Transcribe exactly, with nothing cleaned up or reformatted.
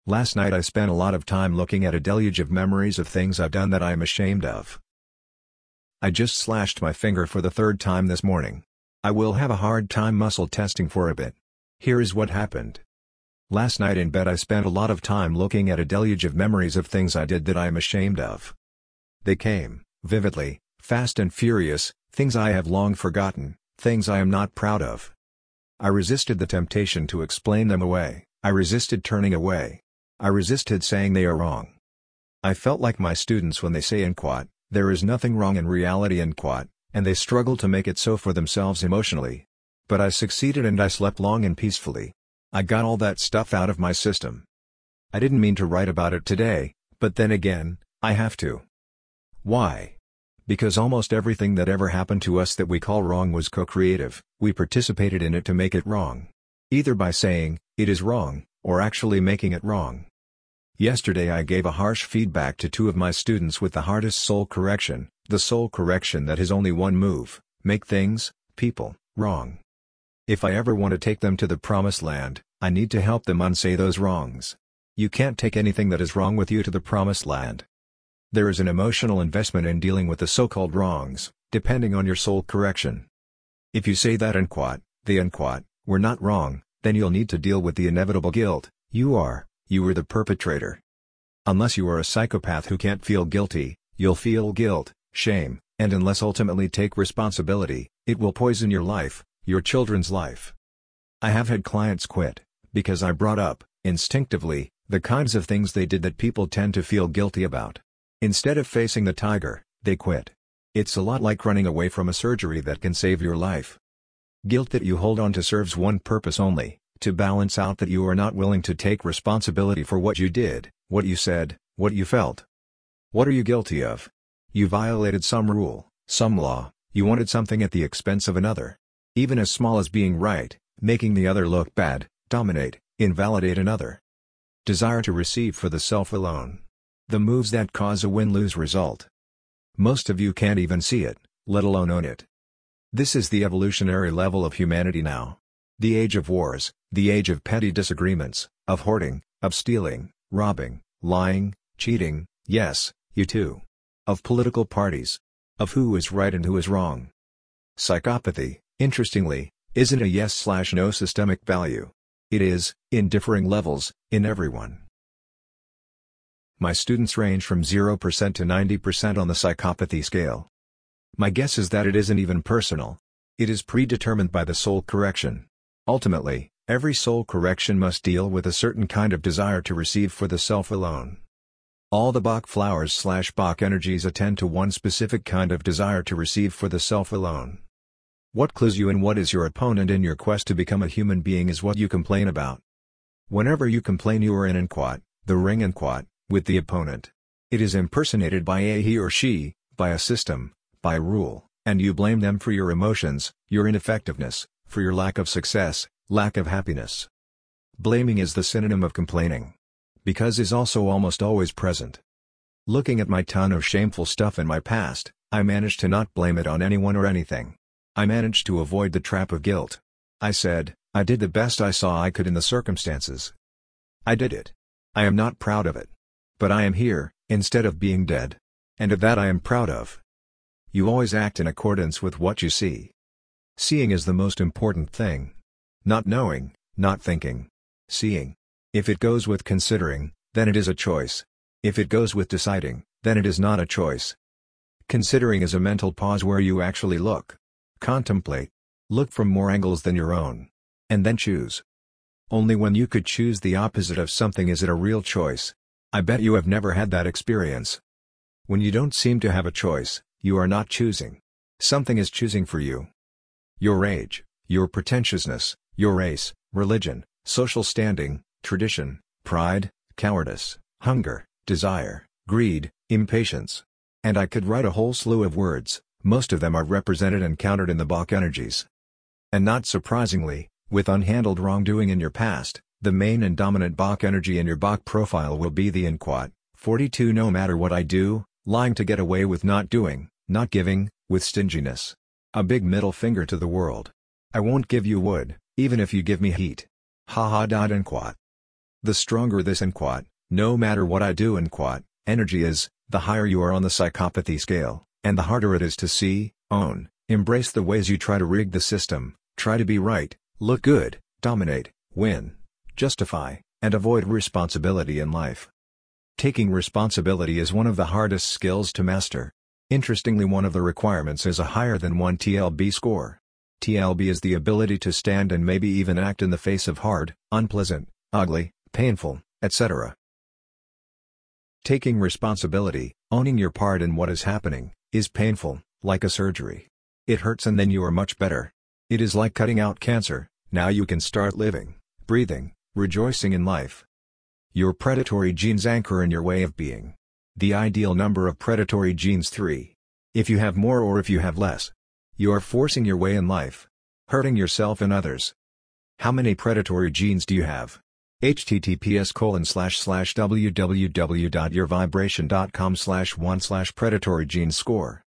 Last night I spent a lot of time looking at a deluge of memories of things I've done that I am ashamed of. I just slashed my finger for the third time this morning. I will have a hard time muscle testing for a bit. Here is what happened. Last night in bed I spent a lot of time looking at a deluge of memories of things I did that I am ashamed of. They came, vividly, fast and furious, things I have long forgotten, things I am not proud of. I resisted the temptation to explain them away, I resisted turning away. I resisted saying they are wrong. I felt like my students when they say unquote, there is nothing wrong in reality unquote, and they struggle to make it so for themselves emotionally. But I succeeded and I slept long and peacefully. I got all that stuff out of my system. I didn't mean to write about it today, but then again, I have to. Why? Because almost everything that ever happened to us that we call wrong was co-creative, we participated in it to make it wrong. Either by saying, it is wrong, or actually making it wrong. Yesterday I gave a harsh feedback to two of my students with the hardest soul correction, the soul correction that has only one move, make things, people, wrong. If I ever want to take them to the promised land, I need to help them unsay those wrongs. You can't take anything that is wrong with you to the promised land. There is an emotional investment in dealing with the so-called wrongs, depending on your soul correction. If you say that unquote, the unquote, we're not wrong, then you'll need to deal with the inevitable guilt, you are, you were the perpetrator. Unless you are a psychopath who can't feel guilty, you'll feel guilt, shame, and unless ultimately take responsibility, it will poison your life, your children's life. I have had clients quit, because I brought up, instinctively, the kinds of things they did that people tend to feel guilty about. Instead of facing the tiger, they quit. It's a lot like running away from a surgery that can save your life. Guilt that you hold on to serves one purpose only, to balance out that you are not willing to take responsibility for what you did, what you said, what you felt. What are you guilty of? You violated some rule, some law, you wanted something at the expense of another. Even as small as being right, making the other look bad, dominate, invalidate another. Desire to receive for the self alone. The moves that cause a win-lose result. Most of you can't even see it, let alone own it. This is the evolutionary level of humanity now. The age of wars, the age of petty disagreements, of hoarding, of stealing, robbing, lying, cheating, yes, you too. Of political parties. Of who is right and who is wrong. Psychopathy, interestingly, isn't a yes-slash-no systemic value. It is, in differing levels, in everyone. My students range from zero percent to ninety percent on the psychopathy scale. My guess is that it isn't even personal. It is predetermined by the soul correction. Ultimately, every soul correction must deal with a certain kind of desire to receive for the self alone. All the Bach flowers slash Bach energies attend to one specific kind of desire to receive for the self alone. What clues you in what is your opponent in your quest to become a human being is what you complain about. Whenever you complain you are in unquote, the ring unquote, with the opponent. It is impersonated by a he or she, by a system, by rule, and you blame them for your emotions, your ineffectiveness, for your lack of success, lack of happiness. Blaming is the synonym of complaining. Because is also almost always present. Looking at my ton of shameful stuff in my past, I managed to not blame it on anyone or anything. I managed to avoid the trap of guilt. I said, I did the best I saw I could in the circumstances. I did it. I am not proud of it. But I am here, instead of being dead. And of that I am proud of. You always act in accordance with what you see. Seeing is the most important thing. Not knowing, not thinking. Seeing. If it goes with considering, then it is a choice. If it goes with deciding, then it is not a choice. Considering is a mental pause where you actually look. Contemplate. Look from more angles than your own. And then choose. Only when you could choose the opposite of something is it a real choice. I bet you have never had that experience. When you don't seem to have a choice, you are not choosing. Something is choosing for you. Your age, your pretentiousness, your race, religion, social standing, tradition, pride, cowardice, hunger, desire, greed, impatience. And I could write a whole slew of words, most of them are represented and countered in the Bach energies. And not surprisingly, with unhandled wrongdoing in your past, the main and dominant Bach energy in your Bach profile will be the unquote, forty-two no matter what I do, lying to get away with not doing, not giving, with stinginess. A big middle finger to the world. I won't give you wood, even if you give me heat. Ha ha dot unquote. The stronger this in quad, no matter what I do in quad, energy is, the higher you are on the psychopathy scale, and the harder it is to see, own, embrace the ways you try to rig the system, try to be right, look good, dominate, win, justify, and avoid responsibility in life. Taking responsibility is one of the hardest skills to master. Interestingly, one of the requirements is a higher than one T L B score. T L B is the ability to stand and maybe even act in the face of hard, unpleasant, ugly, painful, et cetera. Taking responsibility, owning your part in what is happening, is painful, like a surgery. It hurts and then you are much better. It is like cutting out cancer, now you can start living, breathing, rejoicing in life. Your predatory genes anchor in your way of being. The ideal number of predatory genes three. If you have more or if you have less, you are forcing your way in life, hurting yourself and others. How many predatory genes do you have? https colon slash slash www dot your vibration dot com slash one slash predatory gene score